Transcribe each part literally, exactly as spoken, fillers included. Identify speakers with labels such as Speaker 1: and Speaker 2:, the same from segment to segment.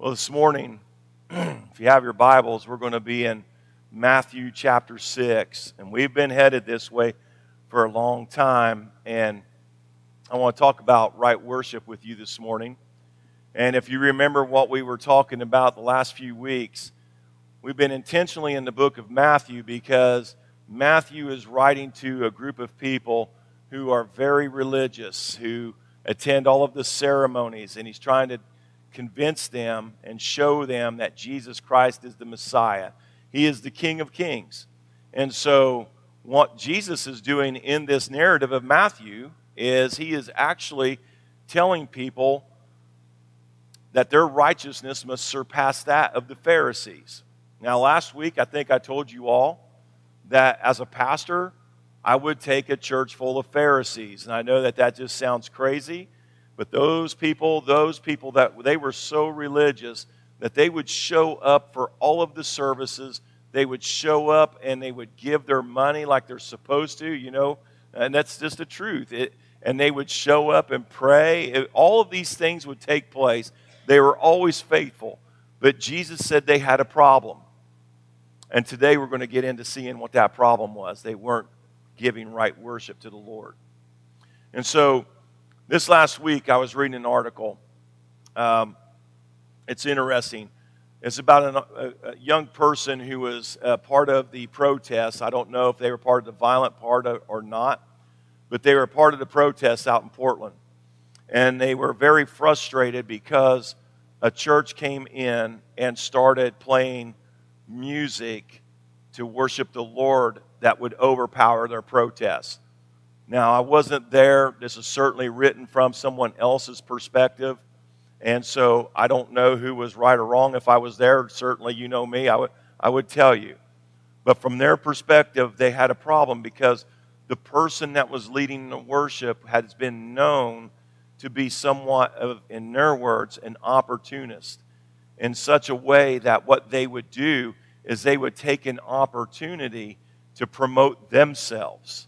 Speaker 1: Well, this morning, if you have your Bibles, we're going to be in Matthew chapter six. And we've been headed this way for a long time. And I want to talk about right worship with you this morning. And if you remember what we were talking about the last few weeks, we've been intentionally in the book of Matthew because Matthew is writing to a group of people who are very religious, who attend all of the ceremonies, and he's trying to convince them and show them that Jesus Christ is the Messiah. He is the King of Kings. And so what Jesus is doing in this narrative of Matthew is he is actually telling people that their righteousness must surpass that of the Pharisees. Now, last week, I think I told you all that as a pastor, I would take a church full of Pharisees. And I know that that just sounds crazy, but those people, those people that they were so religious that they would show up for all of the services. They would show up and they would give their money like they're supposed to, you know, and that's just the truth. It, and they would show up and pray. It, all of these things would take place. They were always faithful. But Jesus said they had a problem. And today we're going to get into seeing what that problem was. They weren't giving right worship to the Lord. And so this last week I was reading an article. Um, it's interesting. It's about an, a, a young person who was a part of the protests. I don't know if they were part of the violent part of, or not, but they were part of the protests out in Portland. And they were very frustrated because a church came in and started playing music to worship the Lord that would overpower their protests. Now, I wasn't there. This is certainly written from someone else's perspective. And so I don't know who was right or wrong. If I was there, certainly you know me, I would, I would tell you. But from their perspective, they had a problem because the person that was leading the worship has been known to be somewhat of, in their words, an opportunist, in such a way that what they would do is they would take an opportunity to promote themselves.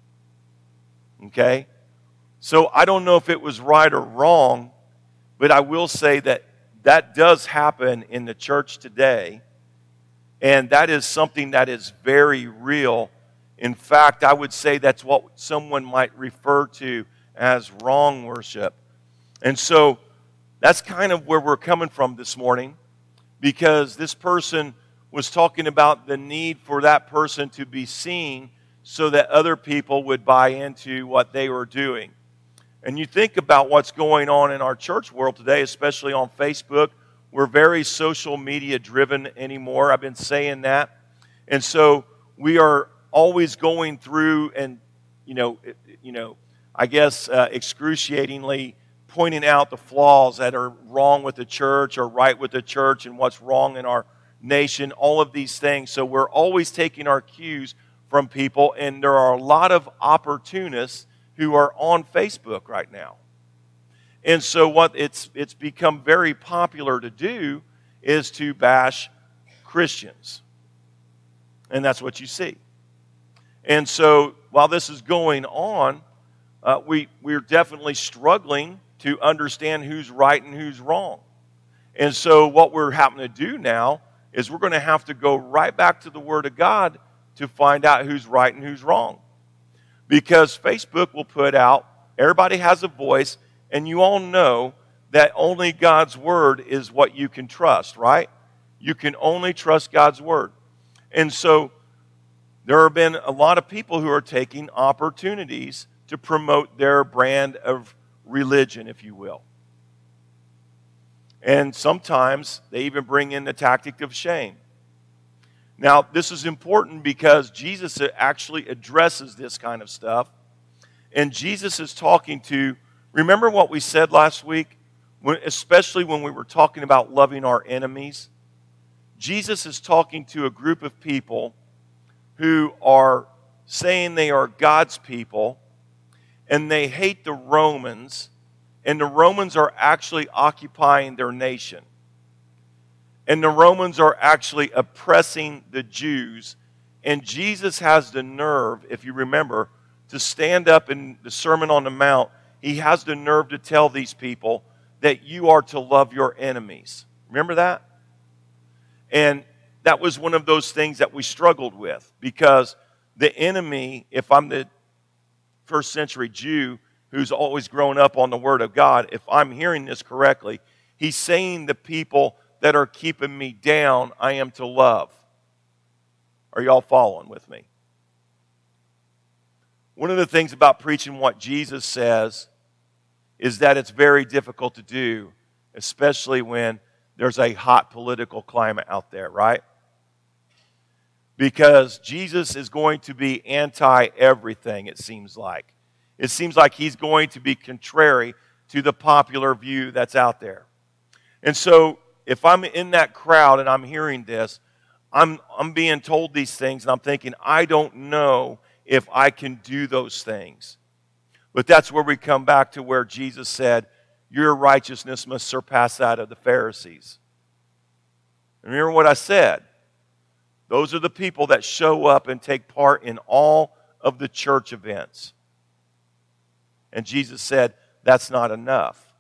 Speaker 1: Okay? So I don't know if it was right or wrong, but I will say that that does happen in the church today, and that is something that is very real. In fact, I would say that's what someone might refer to as wrong worship. And so that's kind of where we're coming from this morning, because this person was talking about the need for that person to be seen so that other people would buy into what they were doing. And you think about what's going on in our church world today, especially on Facebook. We're very social media driven anymore. I've been saying that. And so we are always going through and, you know, you know, I guess uh, excruciatingly pointing out the flaws that are wrong with the church or right with the church and what's wrong in our nation, all of these things. So we're always taking our cues from people, and there are a lot of opportunists who are on Facebook right now. And so what it's it's become very popular to do is to bash Christians. And that's what you see. And so while this is going on, uh, we, we're definitely struggling to understand who's right and who's wrong. And so what we're having to do now is we're going to have to go right back to the Word of God to find out who's right and who's wrong. Because Facebook will put out, everybody has a voice, and you all know that only God's Word is what you can trust, right? You can only trust God's Word. And so there have been a lot of people who are taking opportunities to promote their brand of religion, if you will. And sometimes they even bring in the tactic of shame. Now, this is important because Jesus actually addresses this kind of stuff. And Jesus is talking to, remember what we said last week, when, especially when we were talking about loving our enemies? Jesus is talking to a group of people who are saying they are God's people, and they hate the Romans, and the Romans are actually occupying their nation. And the Romans are actually oppressing the Jews. And Jesus has the nerve, if you remember, to stand up in the Sermon on the Mount. He has the nerve to tell these people that you are to love your enemies. Remember that? And that was one of those things that we struggled with, because the enemy, if I'm the first century Jew who's always grown up on the Word of God, if I'm hearing this correctly, he's saying the people that are keeping me down, I am to love. Are y'all following with me? One of the things about preaching what Jesus says is that it's very difficult to do, especially when there's a hot political climate out there, right? Because Jesus is going to be anti-everything, it seems like. It seems like he's going to be contrary to the popular view that's out there. And so, if I'm in that crowd and I'm hearing this, I'm, I'm being told these things, and I'm thinking, I don't know if I can do those things. But that's where we come back to where Jesus said, your righteousness must surpass that of the Pharisees. Remember what I said? Those are the people that show up and take part in all of the church events. And Jesus said, that's not enough.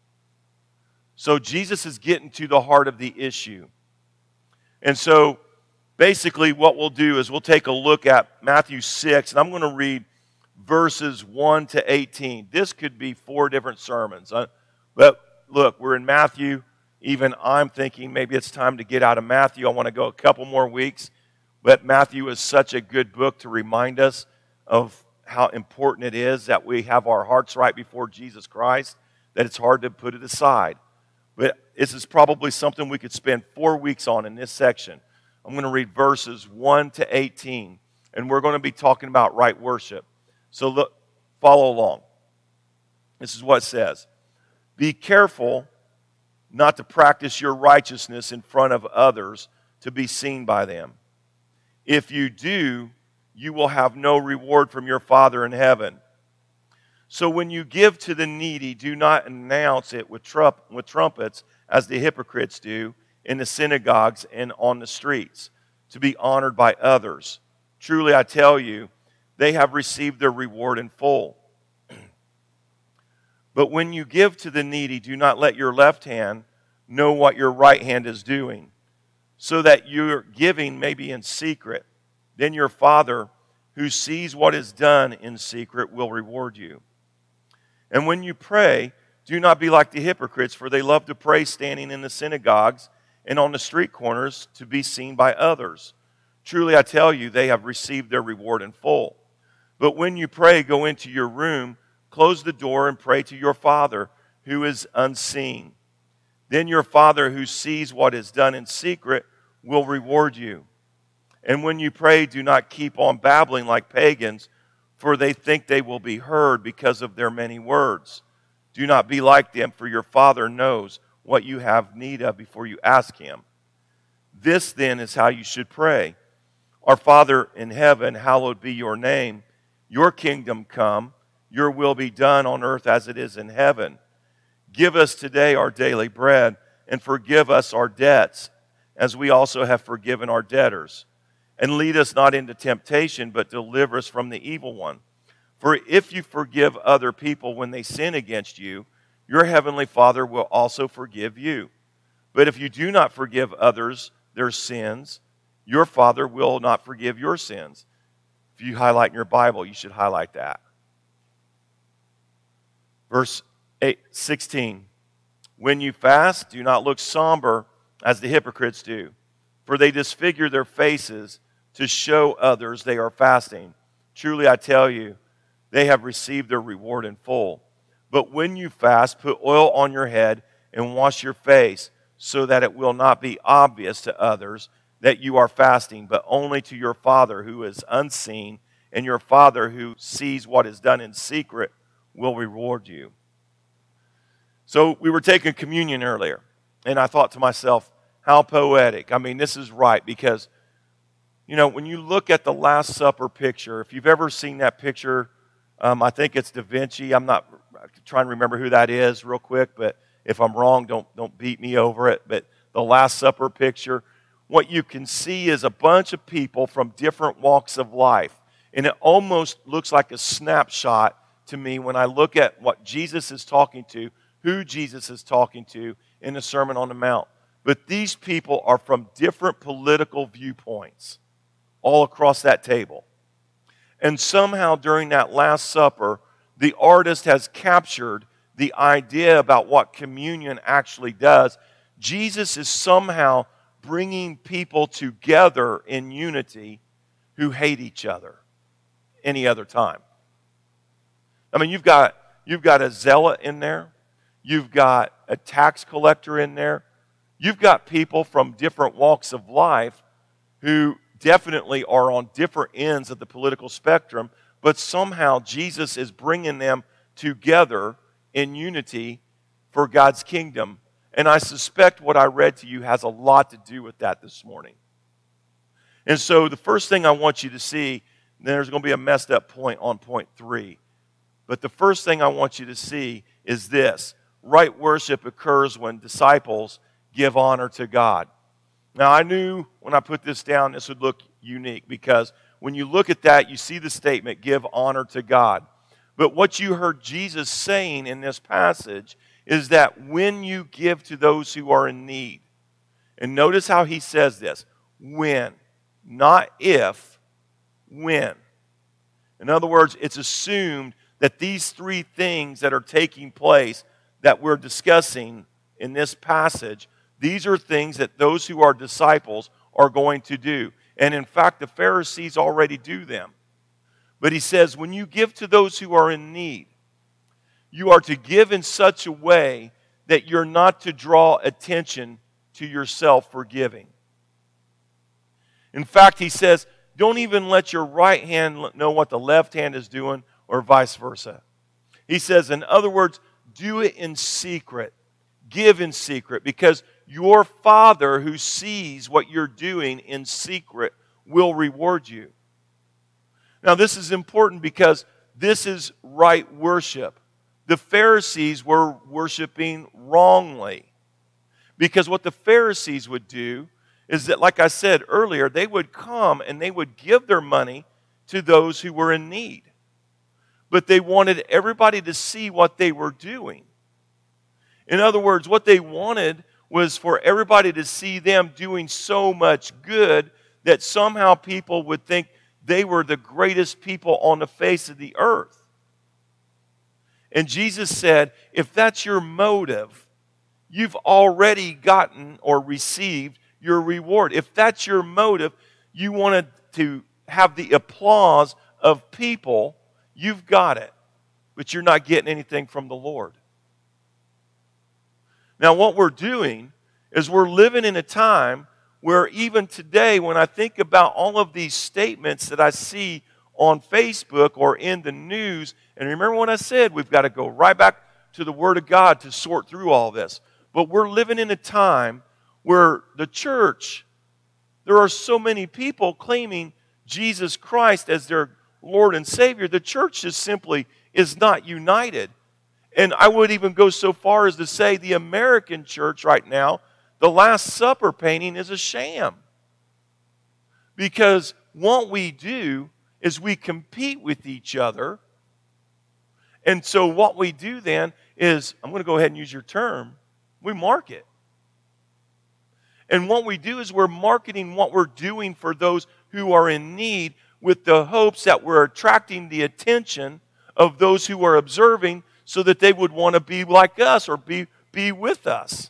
Speaker 1: So Jesus is getting to the heart of the issue. And so basically what we'll do is we'll take a look at Matthew six, and I'm going to read verses one to eighteen. This could be four different sermons. But look, we're in Matthew. Even I'm thinking maybe it's time to get out of Matthew. I want to go a couple more weeks. But Matthew is such a good book to remind us of how important it is that we have our hearts right before Jesus Christ, that it's hard to put it aside. But this is probably something we could spend four weeks on in this section. I'm going to read verses one to eighteen, and we're going to be talking about right worship. So look, follow along. This is what it says. Be careful not to practice your righteousness in front of others to be seen by them. If you do, you will have no reward from your Father in heaven. So when you give to the needy, do not announce it with, trump, with trumpets, as the hypocrites do in the synagogues and on the streets, to be honored by others. Truly I tell you, they have received their reward in full. But when you give to the needy, do not let your left hand know what your right hand is doing, so that your giving may be in secret. Then your Father, who sees what is done in secret, will reward you. And when you pray, do not be like the hypocrites, for they love to pray standing in the synagogues and on the street corners to be seen by others. Truly I tell you, they have received their reward in full. But when you pray, go into your room, close the door, and pray to your Father who is unseen. Then your Father who sees what is done in secret will reward you. And when you pray, do not keep on babbling like pagans, for they think they will be heard because of their many words. Do not be like them, for your Father knows what you have need of before you ask Him. This then is how you should pray. Our Father in heaven, hallowed be your name. Your kingdom come, your will be done on earth as it is in heaven. Give us today our daily bread, and forgive us our debts, as we also have forgiven our debtors. And lead us not into temptation, but deliver us from the evil one. For if you forgive other people when they sin against you, your heavenly Father will also forgive you. But if you do not forgive others their sins, your Father will not forgive your sins. If you highlight in your Bible, you should highlight that. Verse eight, sixteen. When you fast, do not look somber as the hypocrites do, for they disfigure their faces to show others they are fasting. Truly I tell you, they have received their reward in full. But when you fast, put oil on your head and wash your face, so that it will not be obvious to others that you are fasting, but only to your Father who is unseen, and your Father who sees what is done in secret will reward you. So we were taking communion earlier, and I thought to myself, how poetic. I mean, this is right, because, you know, when you look at the Last Supper picture, if you've ever seen that picture, um, I think it's Da Vinci. I'm not trying to remember who that is real quick, but if I'm wrong, don't, don't beat me over it. But the Last Supper picture, what you can see is a bunch of people from different walks of life. And it almost looks like a snapshot to me when I look at what Jesus is talking to, who Jesus is talking to in the Sermon on the Mount. But these people are from different political viewpoints all across that table. And somehow during that Last Supper, the artist has captured the idea about what communion actually does. Jesus is somehow bringing people together in unity who hate each other any other time. I mean, you've got, you've got a zealot in there. You've got a tax collector in there. You've got people from different walks of life who definitely are on different ends of the political spectrum, but somehow Jesus is bringing them together in unity for God's kingdom. And I suspect what I read to you has a lot to do with that this morning. And so the first thing I want you to see, there's going to be a messed up point on point three. But the first thing I want you to see is this. Right worship occurs when disciples give honor to God. Now, I knew when I put this down, this would look unique because when you look at that, you see the statement, give honor to God. But what you heard Jesus saying in this passage is that when you give to those who are in need, and notice how he says this, when, not if, when. In other words, it's assumed that these three things that are taking place that we're discussing in this passage, these are things that those who are disciples are going to do. And in fact, the Pharisees already do them. But he says, when you give to those who are in need, you are to give in such a way that you're not to draw attention to yourself for giving. In fact, he says, don't even let your right hand know what the left hand is doing or vice versa. He says, in other words, do it in secret. Give in secret because your Father who sees what you're doing in secret will reward you. Now, this is important because this is right worship. The Pharisees were worshiping wrongly. Because what the Pharisees would do is that, like I said earlier, they would come and they would give their money to those who were in need. But they wanted everybody to see what they were doing. In other words, what they wanted was for everybody to see them doing so much good that somehow people would think they were the greatest people on the face of the earth. And Jesus said, if that's your motive, you've already gotten or received your reward. If that's your motive, you wanted to have the applause of people, you've got it. But you're not getting anything from the Lord. Now, what we're doing is we're living in a time where even today, when I think about all of these statements that I see on Facebook or in the news, and remember what I said, we've got to go right back to the Word of God to sort through all this. But we're living in a time where the church, there are so many people claiming Jesus Christ as their Lord and Savior. The church just simply is not united. And I would even go so far as to say the American church right now, the Last Supper painting is a sham. Because what we do is we compete with each other. And so what we do then is, I'm going to go ahead and use your term, we market. And what we do is we're marketing what we're doing for those who are in need with the hopes that we're attracting the attention of those who are observing so that they would want to be like us or be, be with us.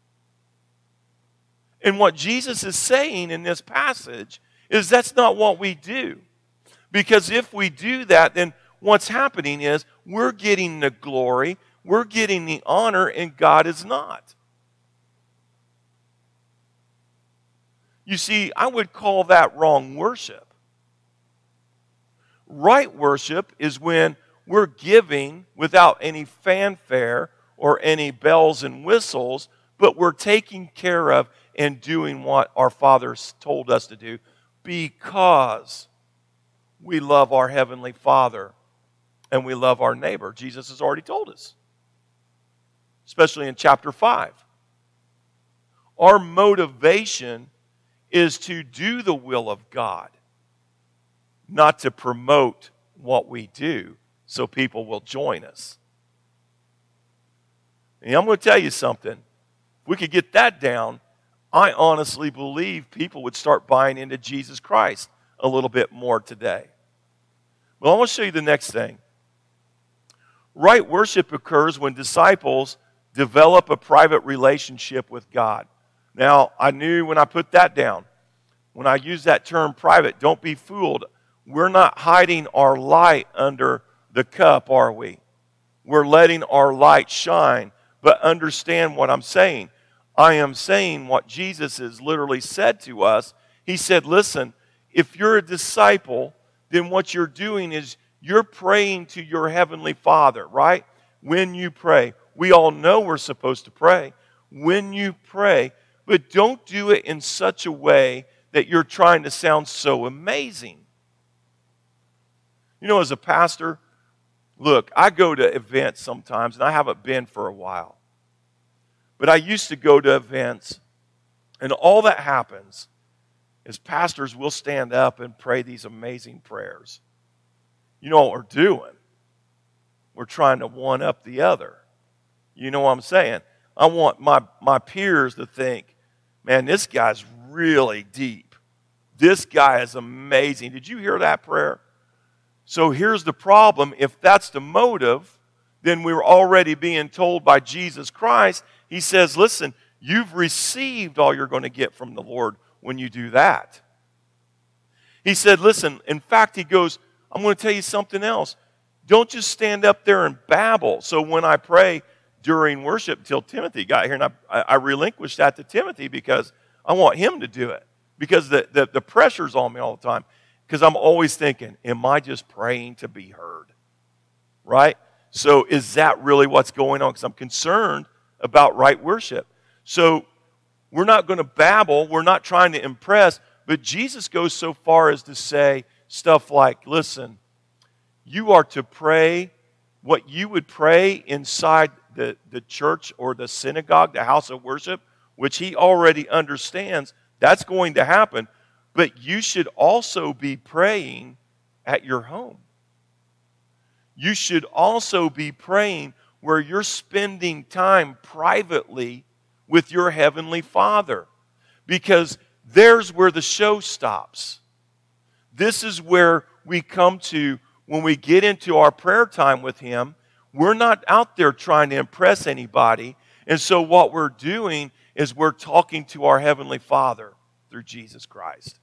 Speaker 1: And what Jesus is saying in this passage is that's not what we do. Because if we do that, then what's happening is we're getting the glory, we're getting the honor, and God is not. You see, I would call that wrong worship. Right worship is when we're giving without any fanfare or any bells and whistles, but we're taking care of and doing what our Father told us to do because we love our Heavenly Father and we love our neighbor. Jesus has already told us, especially in chapter five. Our motivation is to do the will of God, not to promote what we do so people will join us. And I'm going to tell you something. If we could get that down, I honestly believe people would start buying into Jesus Christ a little bit more today. Well, I want to show you the next thing. Right worship occurs when disciples develop a private relationship with God. Now, I knew when I put that down, when I use that term private, don't be fooled. We're not hiding our light under the cup, are we? We're letting our light shine. But understand what I'm saying. I am saying what Jesus has literally said to us. He said, listen, if you're a disciple, then what you're doing is you're praying to your heavenly Father, right? When you pray. We all know we're supposed to pray. When you pray, but don't do it in such a way that you're trying to sound so amazing. You know, as a pastor, look, I go to events sometimes, and I haven't been for a while. But I used to go to events, and all that happens is pastors will stand up and pray these amazing prayers. You know what we're doing? We're trying to one up the other. You know what I'm saying? I want my, my peers to think, man, this guy's really deep. This guy is amazing. Did you hear that prayer? So here's the problem. If that's the motive, then we're already being told by Jesus Christ. He says, listen, you've received all you're going to get from the Lord when you do that. He said, listen, in fact, he goes, I'm going to tell you something else. Don't just stand up there and babble. So when I pray during worship until Timothy got here, and I, I relinquished that to Timothy because I want him to do it. Because the, the, the pressure's on me all the time. Because I'm always thinking, am I just praying to be heard? Right? So is that really what's going on? Because I'm concerned about right worship. So we're not going to babble. We're not trying to impress. But Jesus goes so far as to say stuff like, listen, you are to pray what you would pray inside the, the church or the synagogue, the house of worship, which he already understands. That's going to happen. But you should also be praying at your home. You should also be praying where you're spending time privately with your heavenly Father. Because there's where the show stops. This is where we come to when we get into our prayer time with Him. We're not out there trying to impress anybody. And so what we're doing is we're talking to our heavenly Father through Jesus Christ.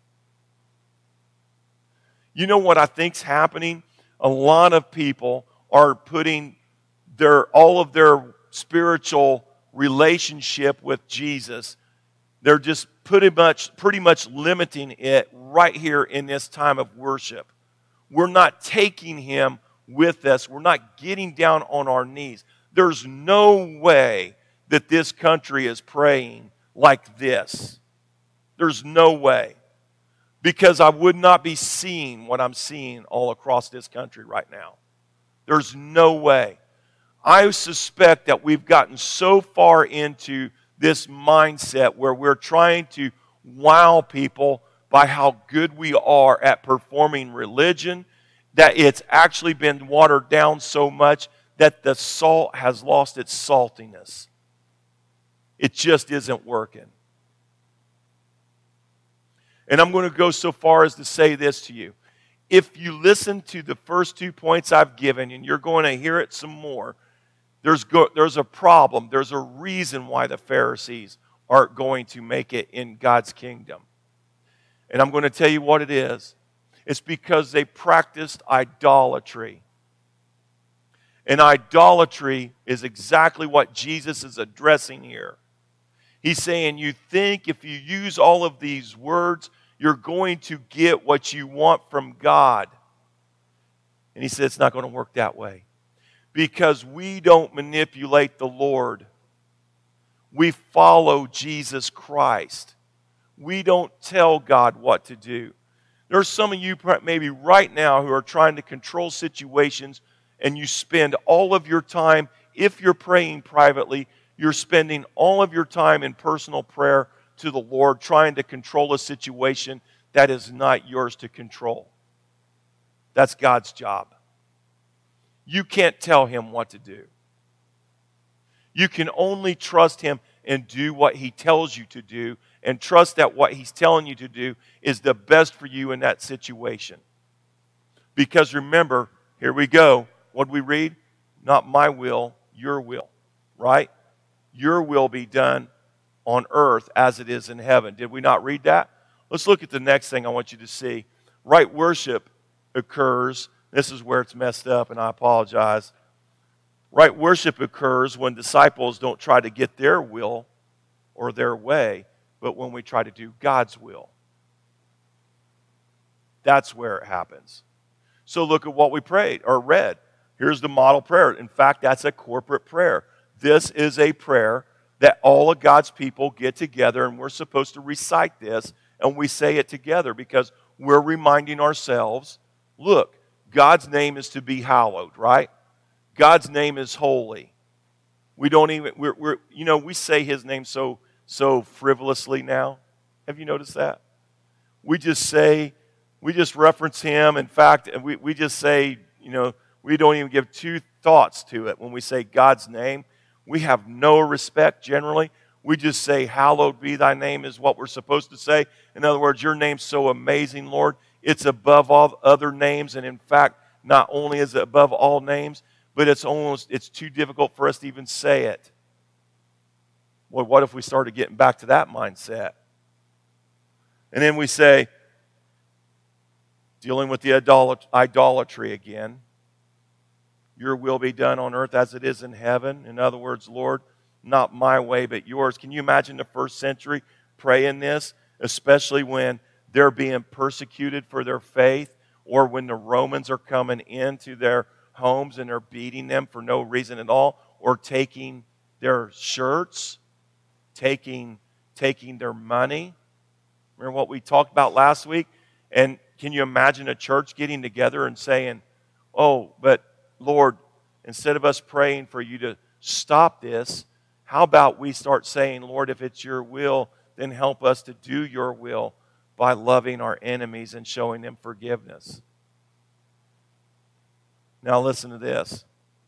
Speaker 1: You know what I think's happening? A lot of people are putting their all of their spiritual relationship with Jesus. They're just pretty much pretty much limiting it right here in this time of worship. We're not taking Him with us. We're not getting down on our knees. There's no way that this country is praying like this. There's no way. Because I would not be seeing what I'm seeing all across this country right now. There's no way. I suspect that we've gotten so far into this mindset where we're trying to wow people by how good we are at performing religion, that it's actually been watered down so much that the salt has lost its saltiness. It just isn't working. And I'm going to go so far as to say this to you. If you listen to the first two points I've given, and you're going to hear it some more, there's, go, there's a problem. There's a reason why the Pharisees aren't going to make it in God's kingdom. And I'm going to tell you what it is. It's because they practiced idolatry. And idolatry is exactly what Jesus is addressing here. He's saying you think if you use all of these words, you're going to get what you want from God. And he said it's not going to work that way. Because we don't manipulate the Lord. We follow Jesus Christ. We don't tell God what to do. There's some of you maybe right now who are trying to control situations, and you spend all of your time, if you're praying privately, you're spending all of your time in personal prayer to the Lord, trying to control a situation that is not yours to control. That's God's job. You can't tell Him what to do. You can only trust Him and do what He tells you to do and trust that what he's telling you to do is the best for you in that situation. Because remember, here we go. What did we read? Not my will, your will, right? Your will be done on earth as it is in heaven. Did we not read that? Let's look at the next thing I want you to see. Right worship occurs. This is where it's messed up, and I apologize. Right worship occurs when disciples don't try to get their will or their way, but when we try to do God's will. That's where it happens. So look at what we prayed or read. Here's the model prayer. In fact, that's a corporate prayer. This is a prayer that all of God's people get together, and we're supposed to recite this, and we say it together because we're reminding ourselves, look, God's name is to be hallowed, right? God's name is holy. We don't even, we're, we're you know, we say his name so, so frivolously now. Have you noticed that? We just say, we just reference him. In fact, we, we just say, you know, we don't even give two thoughts to it when we say God's name. We have no respect generally. We just say, hallowed be thy name is what we're supposed to say. In other words, your name's so amazing, Lord. It's above all other names. And in fact, not only is it above all names, but it's almost, it's too difficult for us to even say it. Well, what if we started getting back to that mindset? And then we say, dealing with the idolatry again, your will be done on earth as it is in heaven. In other words, Lord, not my way, but yours. Can you imagine the first century praying this, especially when they're being persecuted for their faith, or when the Romans are coming into their homes and they're beating them for no reason at all, or taking their shirts, taking, taking their money. Remember what we talked about last week? And can you imagine a church getting together and saying, oh, but Lord, instead of us praying for you to stop this, how about we start saying, Lord, if it's your will, then help us to do your will by loving our enemies and showing them forgiveness. Now listen to this.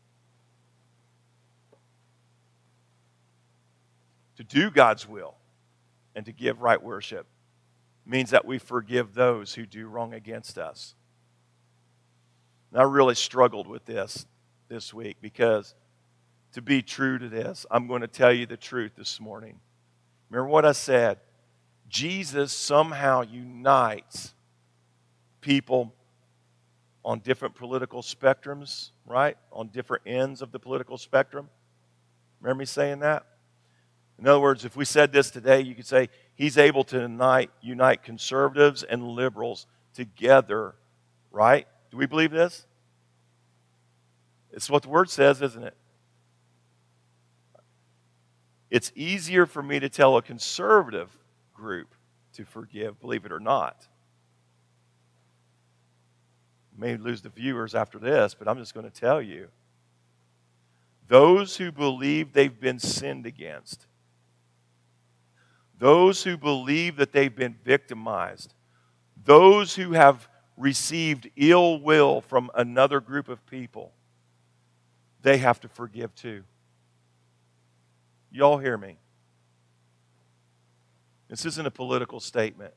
Speaker 1: To do God's will and to give right worship means that we forgive those who do wrong against us. And I really struggled with this this week because to be true to this, I'm going to tell you the truth this morning. Remember what I said? Jesus somehow unites people on different political spectrums, right? On different ends of the political spectrum. Remember me saying that? In other words, if we said this today, you could say he's able to unite, unite conservatives and liberals together, right? Do we believe this? It's what the Word says, isn't it? It's easier for me to tell a conservative group to forgive, believe it or not. May lose the viewers after this, but I'm just going to tell you. Those who believe they've been sinned against, those who believe that they've been victimized, those who have received ill will from another group of people, they have to forgive too. Y'all hear me? This isn't a political statement.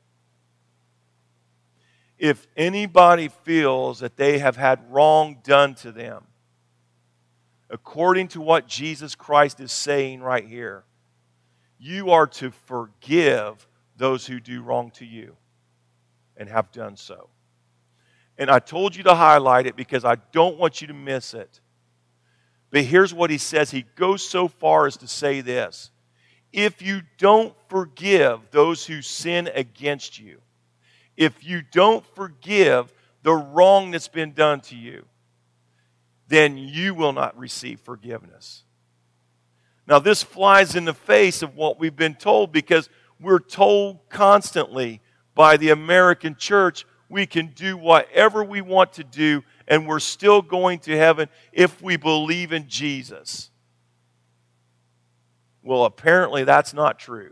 Speaker 1: If anybody feels that they have had wrong done to them, according to what Jesus Christ is saying right here, you are to forgive those who do wrong to you and have done so. And I told you to highlight it because I don't want you to miss it. But here's what he says. He goes so far as to say this. If you don't forgive those who sin against you, if you don't forgive the wrong that's been done to you, then you will not receive forgiveness. Now, this flies in the face of what we've been told because we're told constantly by the American church we can do whatever we want to do and we're still going to heaven if we believe in Jesus. Well, apparently that's not true.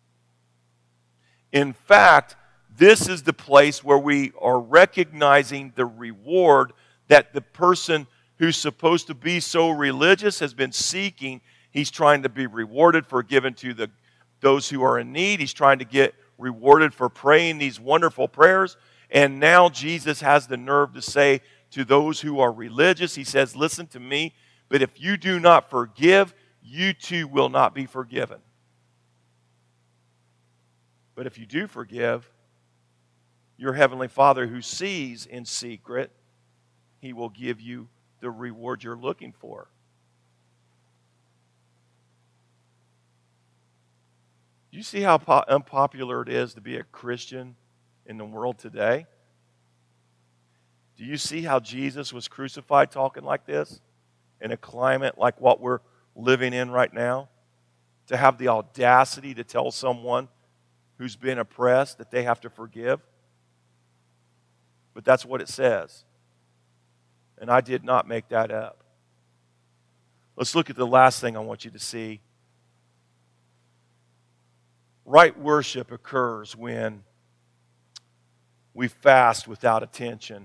Speaker 1: In fact, this is the place where we are recognizing the reward that the person who's supposed to be so religious has been seeking. He's trying to be rewarded for giving to the those who are in need. He's trying to get rewarded for praying these wonderful prayers. And now Jesus has the nerve to say to those who are religious, he says, listen to me, but if you do not forgive, you too will not be forgiven. But if you do forgive, your heavenly Father who sees in secret, he will give you the reward you're looking for. Do you see how po- unpopular it is to be a Christian in the world today? Do you see how Jesus was crucified talking like this in a climate like what we're living in right now? To have the audacity to tell someone who's been oppressed that they have to forgive? But that's what it says. And I did not make that up. Let's look at the last thing I want you to see. Right worship occurs when we fast without attention.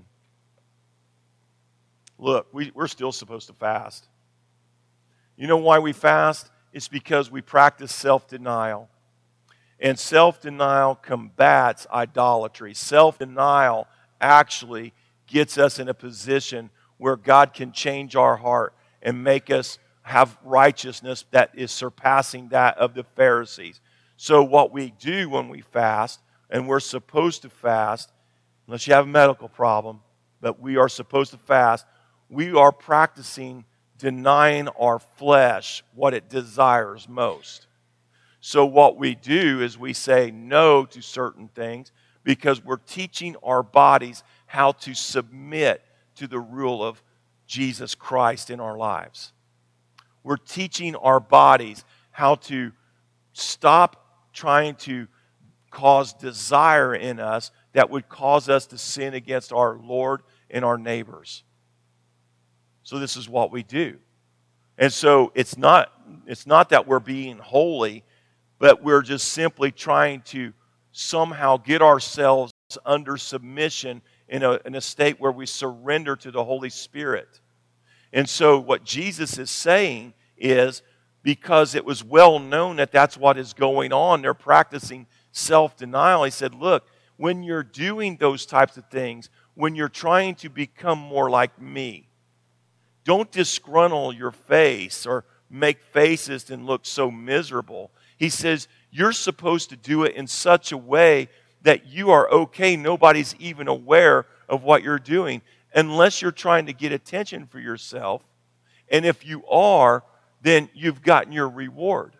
Speaker 1: Look, we, we're still supposed to fast. You know why we fast? It's because we practice self-denial. And self-denial combats idolatry. Self-denial actually gets us in a position where God can change our heart and make us have righteousness that is surpassing that of the Pharisees. So what we do when we fast, and we're supposed to fast, unless you have a medical problem, but we are supposed to fast, we are practicing denying our flesh what it desires most. So what we do is we say no to certain things because we're teaching our bodies how to submit to the rule of Jesus Christ in our lives. We're teaching our bodies how to stop trying to cause desire in us that would cause us to sin against our Lord and our neighbors. So this is what we do. And so it's not, it's not that we're being holy, but we're just simply trying to somehow get ourselves under submission in a, in a state where we surrender to the Holy Spirit. And so what Jesus is saying is, because it was well known that that's what is going on, they're practicing self-denial. He said, look, when you're doing those types of things, when you're trying to become more like me, don't disgruntle your face or make faces and look so miserable. He says, you're supposed to do it in such a way that you are okay. Nobody's even aware of what you're doing unless you're trying to get attention for yourself. And if you are, then you've gotten your reward.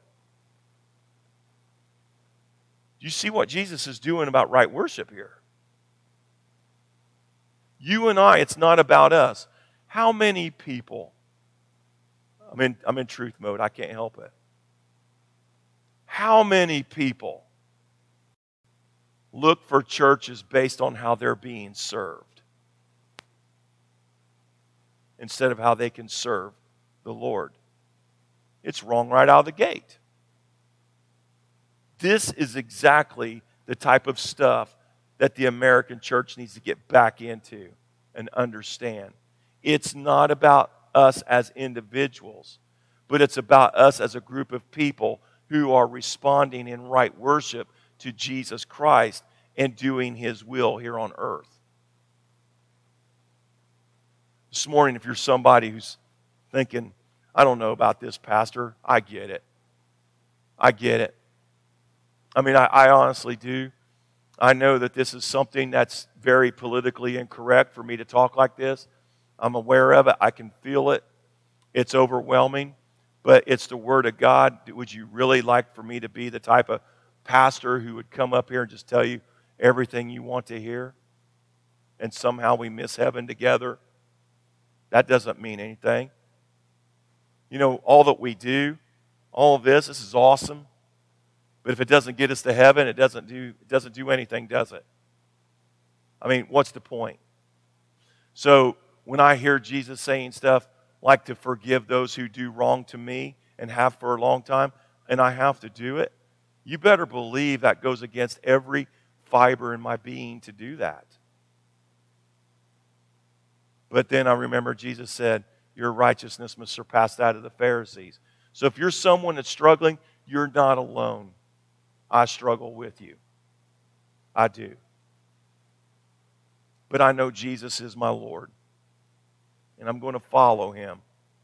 Speaker 1: Do you see what Jesus is doing about right worship here? You and I, it's not about us. How many people, I'm in, I'm in truth mode, I can't help it. How many people look for churches based on how they're being served instead of how they can serve the Lord? It's wrong right out of the gate. This is exactly the type of stuff that the American church needs to get back into and understand. It's not about us as individuals, but it's about us as a group of people who are responding in right worship to Jesus Christ and doing His will here on earth. This morning, if you're somebody who's thinking, I don't know about this, Pastor, I get it. I get it. I mean, I, I honestly do. I know that this is something that's very politically incorrect for me to talk like this. I'm aware of it. I can feel it. It's overwhelming, but it's the Word of God. Would you really like for me to be the type of pastor who would come up here and just tell you everything you want to hear? And somehow we miss heaven together? That doesn't mean anything. You know, all that we do, all of this, this is awesome. But if it doesn't get us to heaven, it doesn't do, it doesn't do anything, does it? I mean, what's the point? So when I hear Jesus saying stuff like to forgive those who do wrong to me and have for a long time, and I have to do it, you better believe that goes against every fiber in my being to do that. But then I remember Jesus said, your righteousness must surpass that of the Pharisees. So if you're someone that's struggling, you're not alone. I struggle with you. I do. But I know Jesus is my Lord. And I'm going to follow him.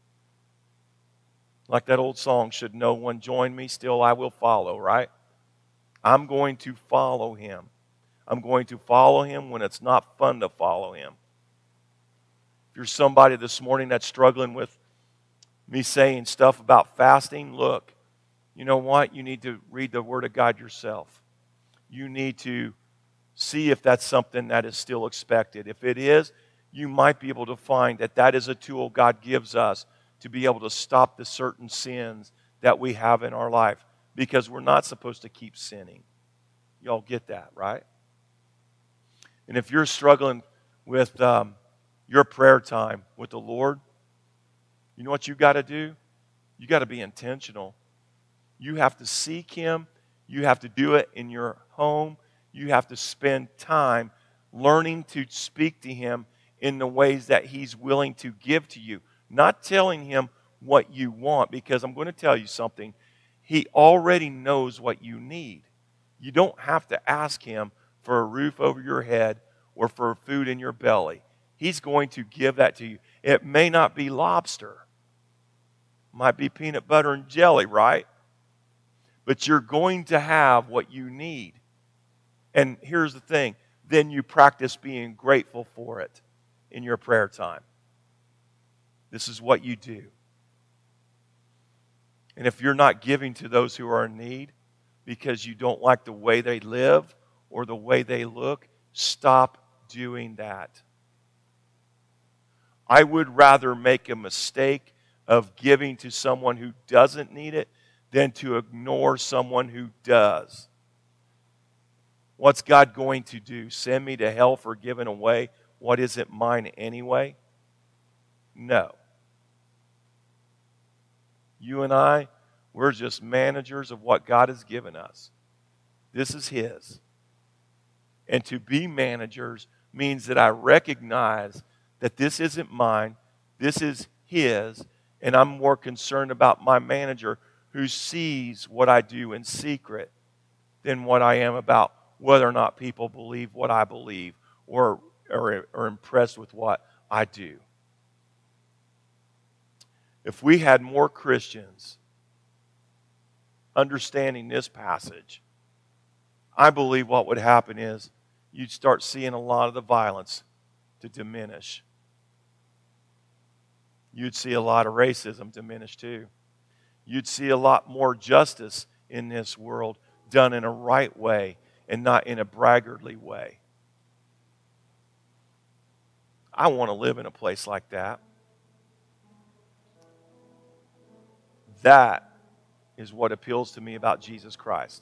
Speaker 1: Like that old song, should no one join me, still I will follow, right? I'm going to follow him. I'm going to follow him when it's not fun to follow him. If you're somebody this morning that's struggling with me saying stuff about fasting, look, you know what? You need to read the Word of God yourself. You need to see if that's something that is still expected. If it is, you might be able to find that that is a tool God gives us to be able to stop the certain sins that we have in our life, because we're not supposed to keep sinning. Y'all get that, right? And if you're struggling with um, your prayer time with the Lord, you know what you got to do? You got to be intentional. You have to seek him. You have to do it in your home. You have to spend time learning to speak to him in the ways that he's willing to give to you. Not telling him what you want, because I'm going to tell you something. He already knows what you need. You don't have to ask him for a roof over your head or for food in your belly. He's going to give that to you. It may not be lobster. It might be peanut butter and jelly, right? But you're going to have what you need. And here's the thing. Then you practice being grateful for it in your prayer time. This is what you do. And if you're not giving to those who are in need because you don't like the way they live or the way they look, stop doing that. I would rather make a mistake of giving to someone who doesn't need it than to ignore someone who does. What's God going to do? Send me to hell for giving away what isn't mine anyway? No. You and I, we're just managers of what God has given us. This is his. And to be managers means that I recognize that this isn't mine, this is his, and I'm more concerned about my manager who sees what I do in secret than what I am about whether or not people believe what I believe or are, are impressed with what I do. If we had more Christians understanding this passage, I believe what would happen is you'd start seeing a lot of the violence to diminish. You'd see a lot of racism diminish too. You'd see a lot more justice in this world done in a right way and not in a braggartly way. I want to live in a place like that. That is what appeals to me about Jesus Christ.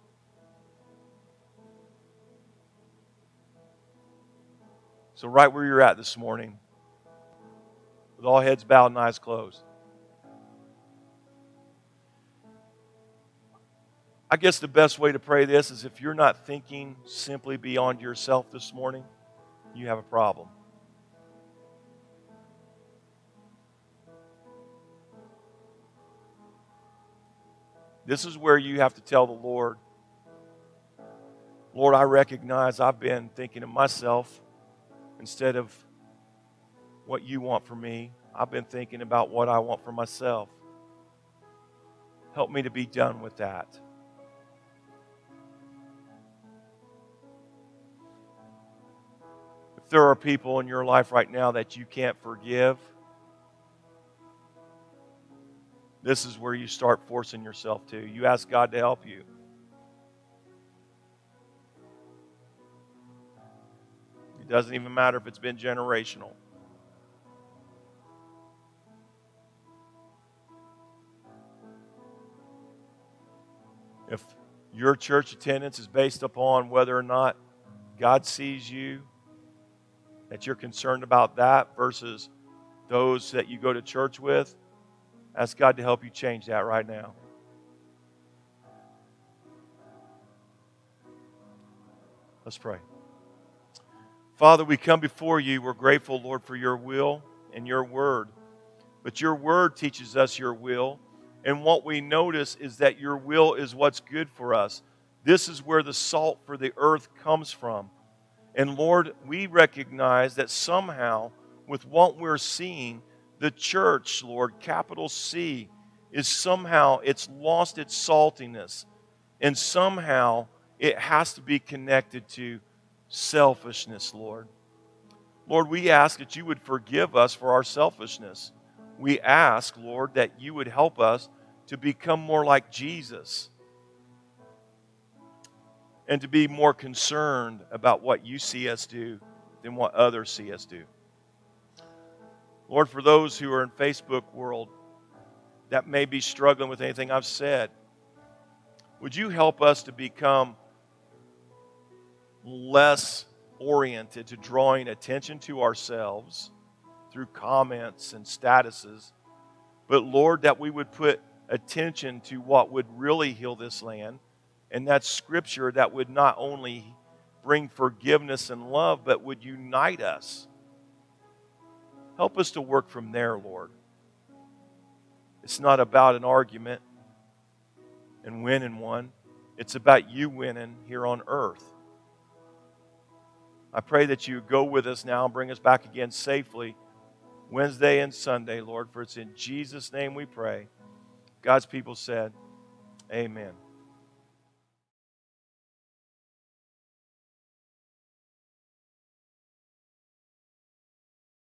Speaker 1: So right where you're at this morning, with all heads bowed and eyes closed, I guess the best way to pray this is if you're not thinking simply beyond yourself this morning, you have a problem. This is where you have to tell the Lord, Lord, I recognize I've been thinking of myself instead of what you want for me. I've been thinking about what I want for myself. Help me to be done with that. If there are people in your life right now that you can't forgive, this is where you start forcing yourself to. You ask God to help you. It doesn't even matter if it's been generational. If your church attendance is based upon whether or not God sees you, that you're concerned about that versus those that you go to church with, ask God to help you change that right now. Let's pray. Father, we come before you. We're grateful, Lord, for your will and your word. But your word teaches us your will. And what we notice is that your will is what's good for us. This is where the salt for the earth comes from. And Lord, we recognize that somehow, with what we're seeing, the church, Lord, capital C, is somehow, it's lost its saltiness. And somehow, it has to be connected to selfishness, Lord. Lord, we ask that you would forgive us for our selfishness. We ask, Lord, that you would help us to become more like Jesus and to be more concerned about what you see us do than what others see us do. Lord, for those who are in Facebook world that may be struggling with anything I've said, would you help us to become less oriented to drawing attention to ourselves through comments and statuses, but Lord, that we would put attention to what would really heal this land, and that's Scripture that would not only bring forgiveness and love, but would unite us. Help us to work from there, Lord. It's not about an argument and winning one. It's about you winning here on earth. I pray that you go with us now and bring us back again safely Wednesday and Sunday, Lord, for it's in Jesus' name we pray. God's people said, amen.